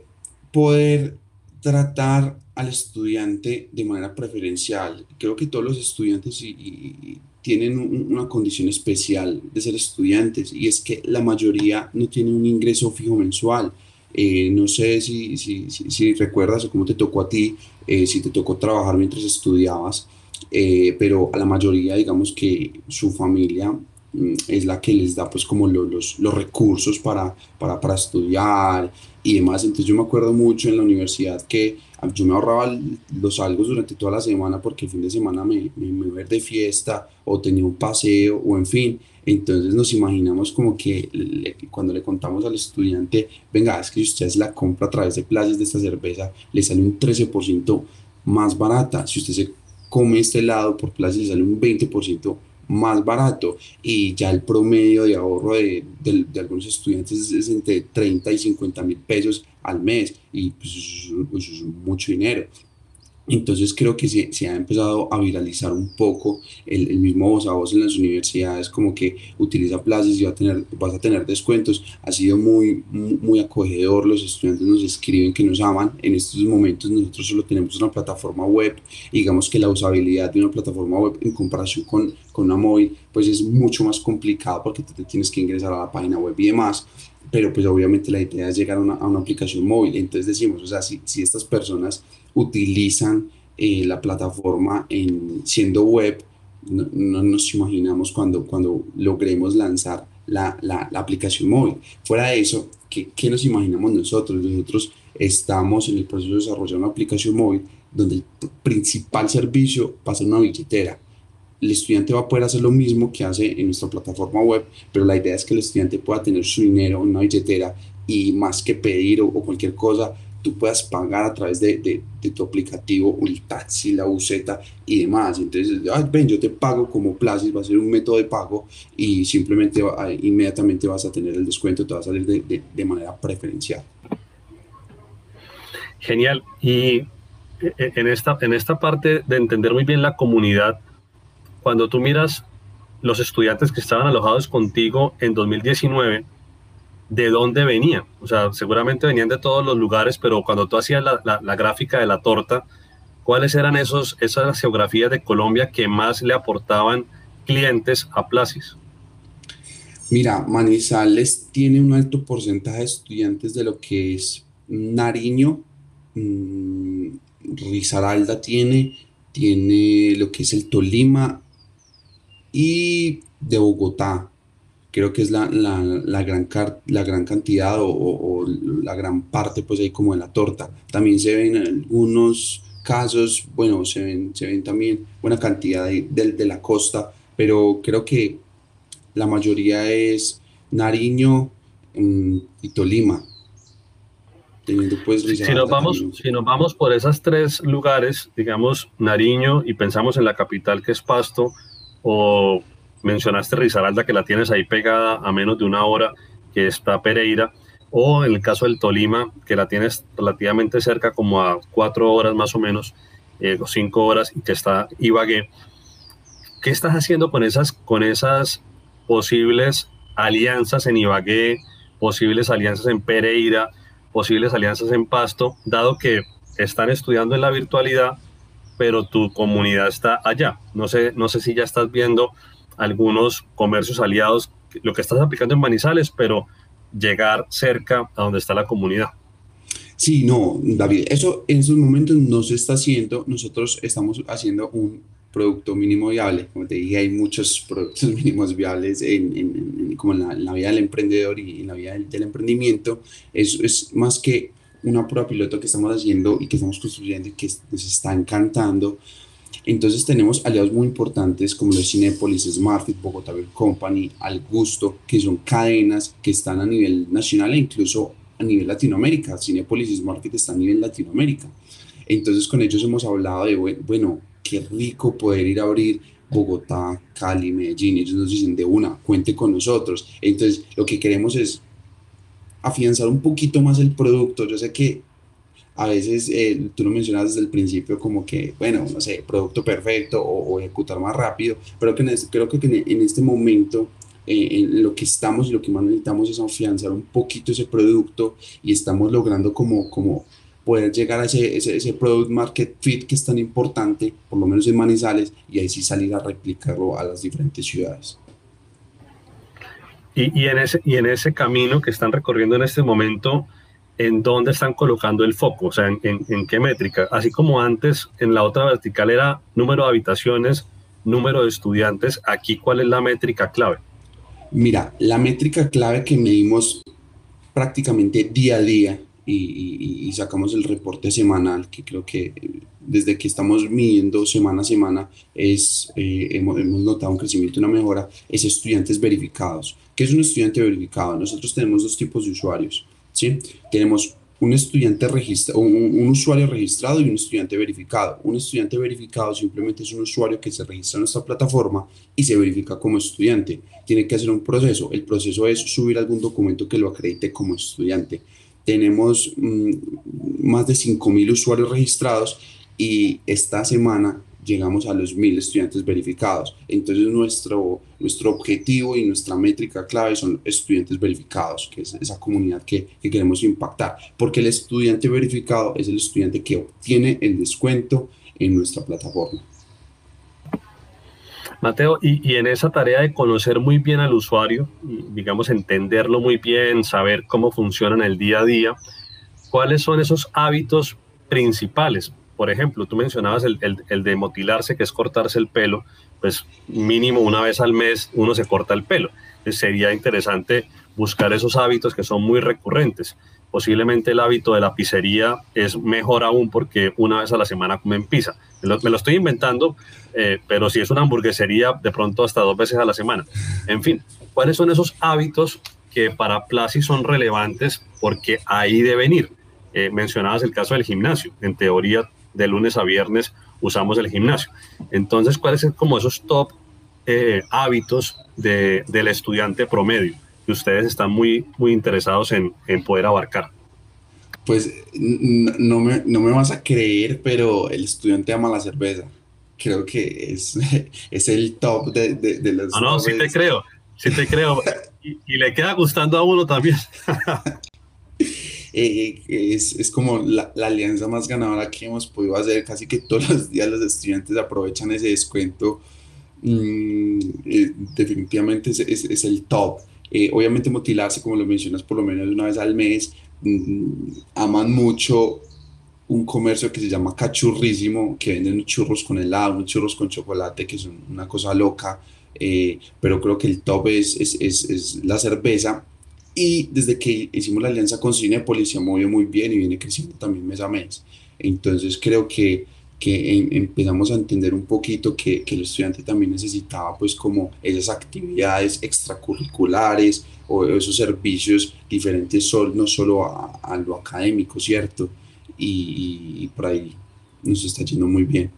poder tratar al estudiante de manera preferencial. Creo que todos los estudiantes y, y tienen un- una condición especial de ser estudiantes, y es que la mayoría no tiene un ingreso fijo mensual. Eh, no sé si, si, si, si recuerdas o cómo te tocó a ti, eh, si te tocó trabajar mientras estudiabas, eh, pero a la mayoría, digamos que su familia mm, es la que les da pues como lo- los, los recursos para, para, para estudiar y demás. Entonces yo me acuerdo mucho en la universidad que ah, yo me ahorraba l- los algos durante toda la semana porque el fin de semana me, me, me iba a ir de fiesta o tenía un paseo o en fin. Entonces nos imaginamos como que le- cuando le contamos al estudiante, venga, es que si usted la compra a través de plazas de esta cerveza, le sale un trece por ciento más barata. Si usted se come este helado por plazas, le sale un veinte por ciento más barato, y ya el promedio de ahorro de, de- de algunos estudiantes es, es entre treinta y cincuenta mil pesos al mes, y pues eso, es eso es mucho dinero. Entonces creo que se, se ha empezado a viralizar un poco el, el mismo voz a voz en las universidades, como que utiliza plazas y va a tener, vas a tener descuentos. Ha sido muy, muy, muy acogedor, los estudiantes nos escriben que nos aman. En estos momentos nosotros solo tenemos una plataforma web, y digamos que la usabilidad de una plataforma web en comparación con, con una móvil, pues es mucho más complicado porque tú te tienes que ingresar a la página web y demás. Pero pues obviamente la idea es llegar a una, a una aplicación móvil. Entonces decimos, o sea, si, si estas personas utilizan eh, la plataforma en, siendo web, no, no nos imaginamos cuando, cuando logremos lanzar la, la, la aplicación móvil. Fuera de eso, ¿qué, qué nos imaginamos nosotros? Nosotros estamos en el proceso de desarrollar una aplicación móvil donde el principal servicio va a ser una billetera. El estudiante va a poder hacer lo mismo que hace en nuestra plataforma web, pero la idea es que el estudiante pueda tener su dinero en una billetera, y más que pedir o, o cualquier cosa, tú puedas pagar a través de, de, de tu aplicativo, el taxi, la buseta y demás. Entonces, ah, ven, yo te pago como Placis, va a ser un método de pago, y simplemente va- inmediatamente vas a tener el descuento, te va a salir de, de, de manera preferencial. Genial. Y eh, en esta, en esta parte de entender muy bien la comunidad, cuando tú miras los estudiantes que estaban alojados contigo en dos mil diecinueve, ¿de dónde venían? O sea, seguramente venían de todos los lugares, pero cuando tú hacías la, la, la gráfica de la torta, ¿cuáles eran esos, esas geografías de Colombia que más le aportaban clientes a Placis? Mira, Manizales tiene un alto porcentaje de estudiantes de lo que es Nariño, mm, Risaralda tiene, tiene lo que es el Tolima y de Bogotá. Creo que es la, la, la gran, car- la gran cantidad o, o- o la gran parte, pues ahí como de la torta. También se ven algunos casos, bueno, se ven, se ven también buena cantidad de, de- de la costa, pero creo que la mayoría es Nariño, mm, y Tolima, teniendo pues Si, si nos Risaralda vamos, también. si nos vamos por esos tres lugares, digamos Nariño, y pensamos en la capital que es Pasto, o mencionaste Risaralda, que la tienes ahí pegada a menos de una hora, que está Pereira, o en el caso del Tolima, que la tienes relativamente cerca, como a cuatro horas más o menos, eh, o cinco horas, y que está Ibagué. ¿Qué estás haciendo con esas, con esas posibles alianzas en Ibagué, posibles alianzas en Pereira, posibles alianzas en Pasto, dado que están estudiando en la virtualidad, pero tu comunidad está allá? No sé, no sé si ya estás viendo algunos comercios aliados, lo que estás aplicando en Manizales, pero llegar cerca a donde está la comunidad. Sí, no, David, eso en esos momentos no se está haciendo. Nosotros estamos haciendo un producto mínimo viable. Como te dije, hay muchos productos mínimos viables en, en- en- como en la, en la vida del emprendedor y en la vida del, del emprendimiento. Eso es más que una prueba piloto que estamos haciendo y que estamos construyendo y que nos está encantando. Entonces tenemos aliados muy importantes como los Cinépolis, Smartfit, Bogotá Beer Company, Al Gusto, que son cadenas que están a nivel nacional e incluso a nivel Latinoamérica. Cinépolis Market está a nivel Latinoamérica. Entonces con ellos hemos hablado de, bueno, qué rico poder ir a abrir Bogotá, Cali, Medellín. Ellos nos dicen de una, cuente con nosotros. Entonces lo que queremos es afianzar un poquito más el producto. Yo sé que a veces eh, tú lo mencionabas desde el principio como que, bueno, no sé, producto perfecto o, o ejecutar más rápido, pero que en este, creo que en, en este momento eh, en lo que estamos y lo que más necesitamos es afianzar un poquito ese producto y estamos logrando como, como poder llegar a ese, ese, ese product market fit que es tan importante, por lo menos en Manizales, y ahí sí salir a replicarlo a las diferentes ciudades. Y, y, en ese, y en ese camino que están recorriendo en este momento, ¿en dónde están colocando el foco? O sea, ¿en, en, en qué métrica? Así como antes en la otra vertical era número de habitaciones, número de estudiantes, aquí ¿cuál es la métrica clave? Mira, la métrica clave que medimos prácticamente día a día y, y, y sacamos el reporte semanal, que creo que desde que estamos midiendo semana a semana es, eh, hemos, hemos notado un crecimiento y una mejora, es estudiantes verificados. ¿Qué es un estudiante verificado? Nosotros tenemos dos tipos de usuarios, ¿sí? Tenemos un estudiante registrado, un, un usuario registrado y un estudiante verificado. Un estudiante verificado simplemente es un usuario que se registra en nuestra plataforma y se verifica como estudiante. Tiene que hacer un proceso. El proceso es subir algún documento que lo acredite como estudiante. Tenemos mmm, más de cinco mil usuarios registrados y esta semana llegamos a los mil estudiantes verificados. Entonces nuestro, nuestro objetivo y nuestra métrica clave son estudiantes verificados, que es esa comunidad que, que queremos impactar, porque el estudiante verificado es el estudiante que obtiene el descuento en nuestra plataforma. Mateo, y, y en esa tarea de conocer muy bien al usuario, y digamos entenderlo muy bien, saber cómo funciona en el día a día, ¿cuáles son esos hábitos principales? Por ejemplo, tú mencionabas el, el, el de motilarse, que es cortarse el pelo, pues mínimo una vez al mes uno se corta el pelo. Entonces sería interesante buscar esos hábitos que son muy recurrentes. Posiblemente el hábito de la pizzería es mejor aún porque una vez a la semana comen pizza. Me lo, me lo estoy inventando, eh, pero si es una hamburguesería, de pronto hasta dos veces a la semana. En fin, ¿cuáles son esos hábitos que para Plazi son relevantes porque ahí deben ir? Eh, mencionabas el caso del gimnasio. En teoría, de lunes a viernes usamos el gimnasio. Entonces, ¿cuáles son como esos top eh, hábitos de, del estudiante promedio que ustedes están muy, muy interesados en, en poder abarcar? Pues no me, no me vas a creer, pero el estudiante ama la cerveza. Creo que es, es el top de, de, de los... No, no, sí te creo, sí te creo. Y, y le queda gustando a uno también. Eh, es, es como la, la alianza más ganadora que hemos podido hacer. Casi que todos los días los estudiantes aprovechan ese descuento. Mm, eh, definitivamente es, es, es el top. Eh, obviamente motilarse, como lo mencionas, por lo menos una vez al mes. Mm, aman mucho un comercio que se llama Cachurrísimo, que venden churros con helado, unos churros con chocolate, que son una cosa loca. Eh, pero creo que el top es, es, es, es la cerveza. Y desde que hicimos la alianza con Cinépolis se ha movido muy bien y viene creciendo también mes a mes. Entonces creo que, que em, empezamos a entender un poquito que, que el estudiante también necesitaba pues como esas actividades extracurriculares o esos servicios diferentes, sol, no solo a, a lo académico, ¿cierto? Y, y, y por ahí nos está yendo muy bien.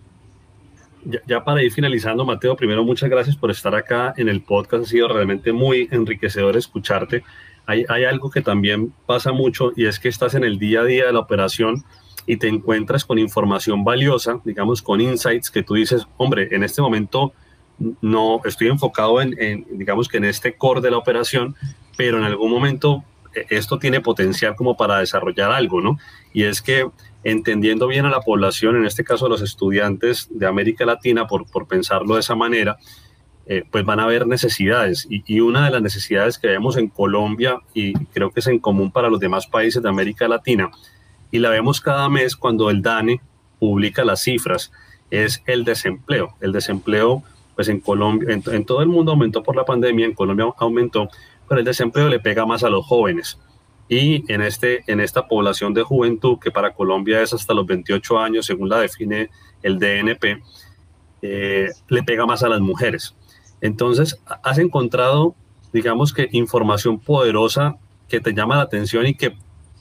Ya, ya para ir finalizando, Mateo, primero muchas gracias por estar acá en el podcast. Ha sido realmente muy enriquecedor escucharte. Hay, hay algo que también pasa mucho y es que estás en el día a día de la operación y te encuentras con información valiosa, digamos, con insights que tú dices, hombre, en este momento no estoy enfocado en, en digamos que en este core de la operación, pero en algún momento esto tiene potencial como para desarrollar algo, ¿no? Y es que entendiendo bien a la población, en este caso a los estudiantes de América Latina, por, por pensarlo de esa manera, eh, pues van a haber necesidades. Y, y una de las necesidades que vemos en Colombia, y creo que es en común para los demás países de América Latina, y la vemos cada mes cuando el DANE publica las cifras, es el desempleo. El desempleo, pues en Colombia, en, en todo el mundo aumentó por la pandemia, en Colombia aumentó, pero el desempleo le pega más a los jóvenes. Y en, este, en esta población de juventud, que para Colombia es hasta los veintiocho años, según la define el D N P, eh, le pega más a las mujeres. Entonces, has encontrado, digamos que información poderosa que te llama la atención y que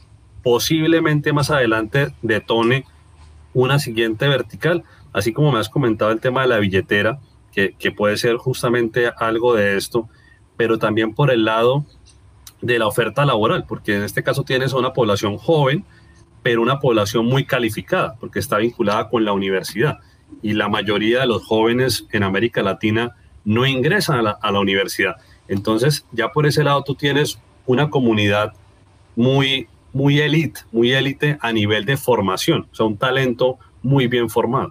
posiblemente más adelante detone una siguiente vertical, así como me has comentado el tema de la billetera, que, que puede ser justamente algo de esto, pero también por el lado de la oferta laboral, porque en este caso tienes una población joven, pero una población muy calificada, porque está vinculada con la universidad. Y la mayoría de los jóvenes en América Latina no ingresan a la, a la universidad. Entonces, ya por ese lado tú tienes una comunidad muy, muy élite, muy élite a nivel de formación, o sea, un talento muy bien formado.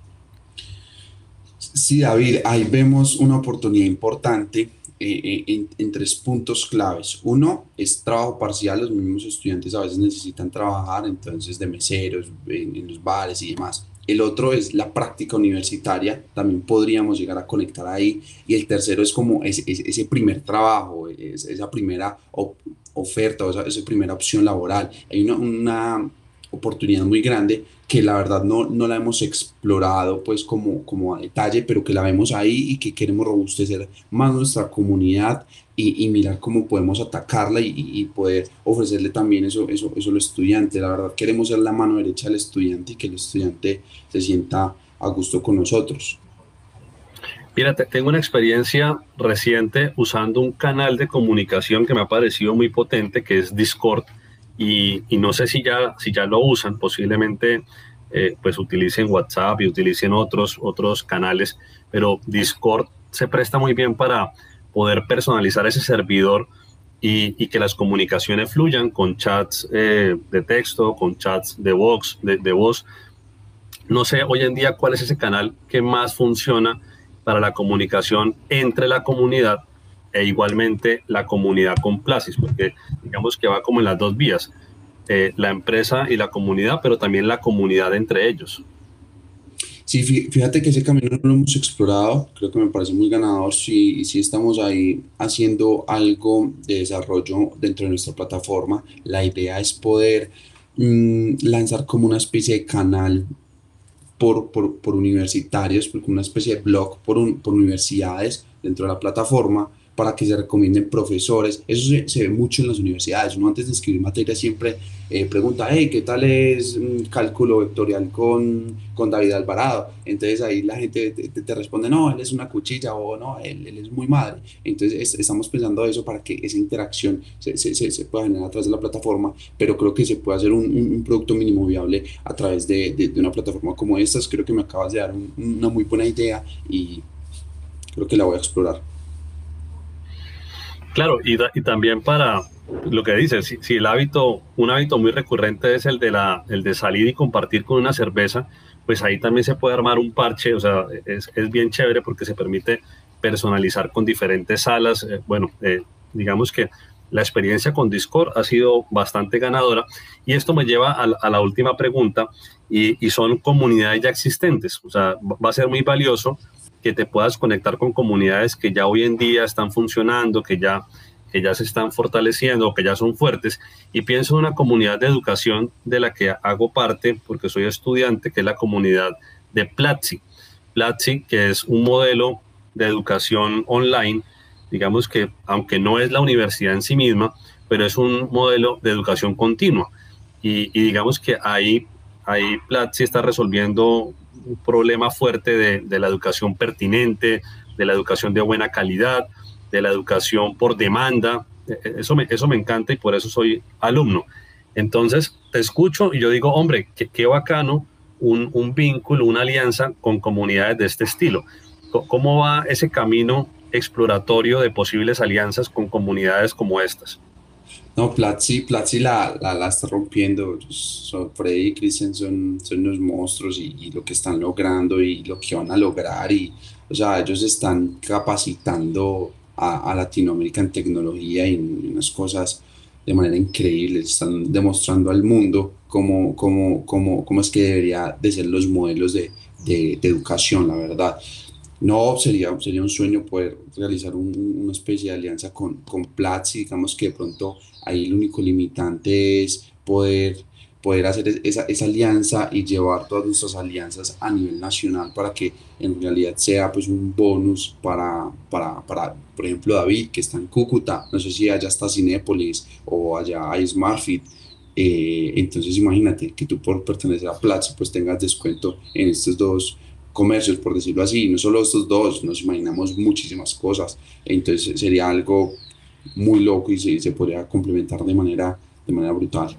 Sí, David, ahí vemos una oportunidad importante eh, eh, en, en tres puntos claves. Uno es trabajo parcial, los mismos estudiantes a veces necesitan trabajar, entonces de meseros, en, en los bares y demás. El otro es la práctica universitaria, también podríamos llegar a conectar ahí. Y el tercero es como ese, ese, ese primer trabajo, es, esa primera op- oferta, o esa, esa primera opción laboral. Hay una, una oportunidad muy grande que la verdad no, no la hemos explorado pues como, como a detalle, pero que la vemos ahí y que queremos robustecer más nuestra comunidad y, y mirar cómo podemos atacarla y, y poder ofrecerle también eso, eso, eso al estudiante. La verdad queremos ser la mano derecha del estudiante y que el estudiante se sienta a gusto con nosotros. Mira, te- tengo una experiencia reciente usando un canal de comunicación que me ha parecido muy potente, que es Discord, y, y no sé si ya, si ya lo usan, posiblemente eh, pues utilicen WhatsApp y utilicen otros, otros canales, pero Discord se presta muy bien para poder personalizar ese servidor y, y que las comunicaciones fluyan con chats eh, de texto, con chats de voz, de, de voz. No sé hoy en día cuál es ese canal que más funciona para la comunicación entre la comunidad e igualmente la comunidad con Placis, porque digamos que va como en las dos vías, eh, la empresa y la comunidad, pero también la comunidad entre ellos. Sí, fí- fíjate que ese camino no lo hemos explorado, creo que me parece muy ganador. Sí, sí estamos ahí haciendo algo de desarrollo dentro de nuestra plataforma. La idea es poder mm, lanzar como una especie de canal por, por, por universitarios, por una especie de blog por, un- por universidades dentro de la plataforma para que se recomienden profesores. Eso se, se ve mucho en las universidades. Uno antes de escribir materia siempre eh, pregunta, hey, ¿qué tal es mm, cálculo vectorial con, con David Alvarado? Entonces ahí la gente te, te- te responde, no, él es una cuchilla o no, él, él es muy madre. Entonces es- estamos pensando eso para que esa interacción se, se, se, se pueda generar a través de la plataforma, pero creo que se puede hacer un, un- un producto mínimo viable a través de, de- de una plataforma como estas. Creo que me acabas de dar un- una muy buena idea y creo que la voy a explorar. Claro, y, ta- y también para lo que dices, si, si el hábito, un hábito muy recurrente es el de, la, el de salir y compartir con una cerveza, pues ahí también se puede armar un parche, o sea, es, es bien chévere porque se permite personalizar con diferentes salas. Eh, bueno, eh, digamos que la experiencia con Discord ha sido bastante ganadora y esto me lleva a, la a la última pregunta y, y son comunidades ya existentes, o sea, va va a ser muy valioso que te puedas conectar con comunidades que ya hoy en día están funcionando, que ya, que ya se están fortaleciendo, que ya son fuertes. Y pienso en una comunidad de educación de la que hago parte, porque soy estudiante, que es la comunidad de Platzi. Platzi, que es un modelo de educación online, digamos que aunque no es la universidad en sí misma, pero es un modelo de educación continua. Y, y digamos que ahí, ahí Platzi está resolviendo un problema fuerte de, de la educación pertinente, de la educación de buena calidad, de la educación por demanda. Eso me, eso me encanta y por eso soy alumno. Entonces, te escucho y yo digo, hombre, qué, qué bacano un, un vínculo, una alianza con comunidades de este estilo. ¿Cómo va ese camino exploratorio de posibles alianzas con comunidades como estas? No, Platzi, Platzi la, la, la está rompiendo. Son, Freddy y Christian son, son unos monstruos y, y lo que están logrando y lo que van a lograr. Y, o sea, ellos están capacitando a, a Latinoamérica en tecnología y en, en unas cosas de manera increíble. Están demostrando al mundo cómo, cómo, cómo, cómo es que debería de ser los modelos de, de, de educación, la verdad. No, sería, sería un sueño poder realizar un- un- una especie de alianza con, con Platzi. Digamos que de pronto ahí el único limitante es poder, poder hacer es- esa, esa alianza y llevar todas nuestras alianzas a nivel nacional para que en realidad sea pues un bonus para, para, para, por ejemplo, David, que está en Cúcuta. No sé si allá está Cinépolis o allá hay SmartFit. Eh, entonces imagínate que tú por pertenecer a Platzi pues tengas descuento en estos dos comercios, por decirlo así, no solo estos dos, nos imaginamos muchísimas cosas, entonces sería algo muy loco y se, se podría complementar de manera, de manera brutal.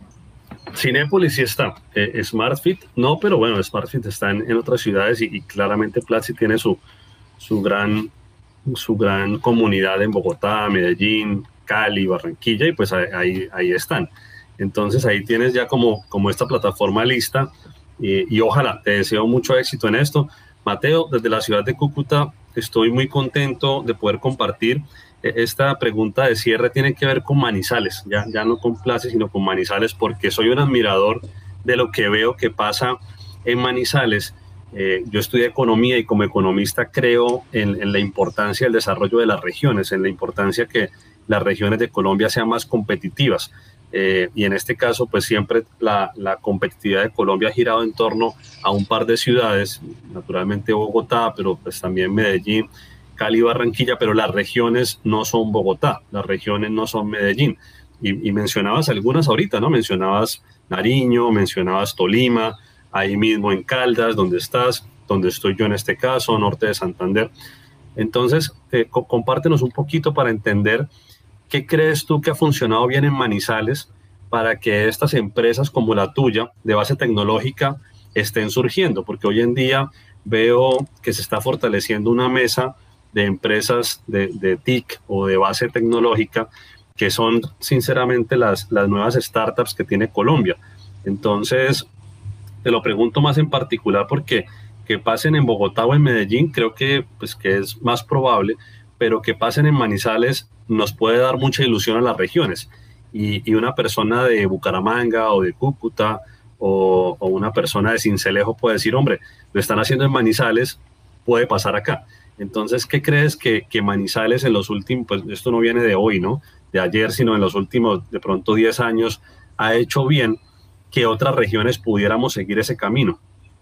Cinépolis sí está, eh, SmartFit no, pero bueno, SmartFit está en, en otras ciudades y, y claramente Platzi tiene su, su, gran, su gran comunidad en Bogotá, Medellín, Cali, Barranquilla, y pues ahí, ahí están. Entonces ahí tienes ya como, como esta plataforma lista y, y ojalá, te deseo mucho éxito en esto. Mateo, desde la ciudad de Cúcuta estoy muy contento de poder compartir. Esta pregunta de cierre tiene que ver con Manizales, ya, ya no con Platzi, sino con Manizales, porque soy un admirador de lo que veo que pasa en Manizales. Eh, yo estudié economía y como economista creo en, en la importancia del desarrollo de las regiones, en la importancia que las regiones de Colombia sean más competitivas. Eh, y en este caso, pues siempre la, la competitividad de Colombia ha girado en torno a un par de ciudades, naturalmente Bogotá, pero pues también Medellín, Cali y Barranquilla, pero las regiones no son Bogotá, las regiones no son Medellín. Y, y mencionabas algunas ahorita, ¿no? Mencionabas Nariño, mencionabas Tolima, ahí mismo en Caldas, donde estás, donde estoy yo en este caso, norte de Santander. Entonces, eh, co- compártenos un poquito para entender qué crees tú que ha funcionado bien en Manizales para que estas empresas como la tuya, de base tecnológica, estén surgiendo, porque hoy en día veo que se está fortaleciendo una mesa de empresas de, de T I C o de base tecnológica, que son sinceramente las, las nuevas startups que tiene Colombia. Entonces, te lo pregunto más en particular porque que pasen en Bogotá o en Medellín, creo que, pues, que es más probable, pero que pasen en Manizales nos puede dar mucha ilusión a las regiones. Y, y una persona de Bucaramanga o de Cúcuta o, o una persona de Sincelejo puede decir, hombre, lo están haciendo en Manizales, puede pasar acá. Entonces, ¿qué crees que, que Manizales en los últimos, pues esto no viene de hoy, ¿no? De ayer, sino en los últimos, de pronto, diez años, ha hecho bien que otras regiones pudiéramos seguir ese camino?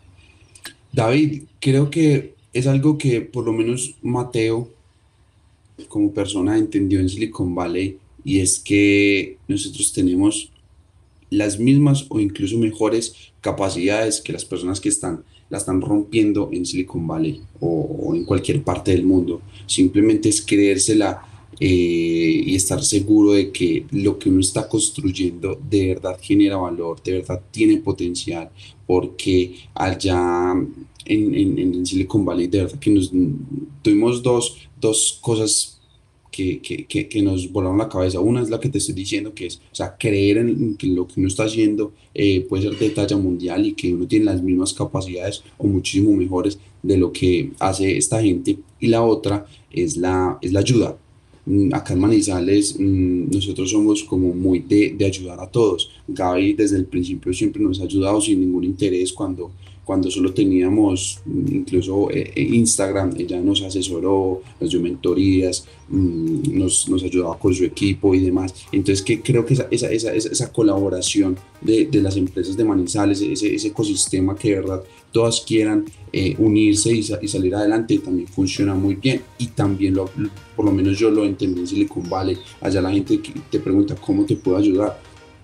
David, creo que es algo que por lo menos Mateo como persona entendió en Silicon Valley y es que nosotros tenemos las mismas o incluso mejores capacidades que las personas que están, la están rompiendo en Silicon Valley o, o en cualquier parte del mundo. Simplemente es creérsela eh, y estar seguro de que lo que uno está construyendo de verdad genera valor, de verdad tiene potencial, porque allá en, en, en Silicon Valley de verdad que nos tuvimos dos, dos cosas que, que, que, que nos volaron la cabeza. Una es la que te estoy diciendo, que es, o sea, creer en que lo que uno está haciendo eh, puede ser de talla mundial y que uno tiene las mismas capacidades o muchísimo mejores de lo que hace esta gente. Y la otra es la, es la ayuda. Mm, Acá en Manizales, mm, nosotros somos como muy de, de ayudar a todos. Gaby desde el principio siempre nos ha ayudado sin ningún interés cuando cuando solo teníamos mm, incluso eh, eh, Instagram, ella nos asesoró, nos dio mentorías, mm, nos, nos ayudaba con su equipo y demás. Entonces que creo que esa, esa, esa, esa esa colaboración de, de las empresas de Manizales, ese, ese ecosistema que de verdad todas quieran eh, unirse y, sa- y salir adelante, también funciona muy bien. Y también, lo, por lo menos yo lo entendí en Silicon Valley, allá la gente que te pregunta cómo te puedo ayudar.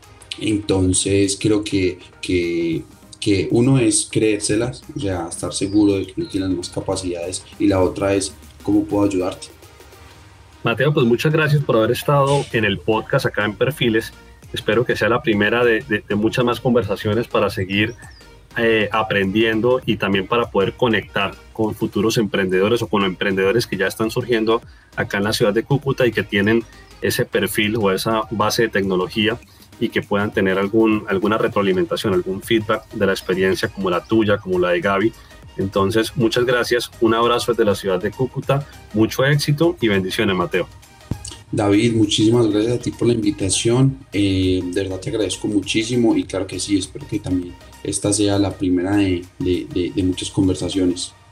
Entonces creo que, que, que uno es creérselas, o sea, estar seguro de que uno tiene las más capacidades, y la otra es cómo puedo ayudarte. Mateo, pues muchas gracias por haber estado en el podcast acá en Perfiles. Espero que sea la primera de, de- de muchas más conversaciones para seguir eh, aprendiendo y también para poder conectar con futuros emprendedores o con emprendedores que ya están surgiendo acá en la ciudad de Cúcuta y que tienen ese perfil o esa base de tecnología y que puedan tener algún, alguna retroalimentación, algún feedback de la experiencia como la tuya, como la de Gaby. Entonces, muchas gracias, un abrazo desde la ciudad de Cúcuta, mucho éxito y bendiciones, Mateo. David, muchísimas gracias a ti por la invitación. Eh, de verdad te agradezco muchísimo y claro que sí, espero que también esta sea la primera de, de de- de muchas conversaciones.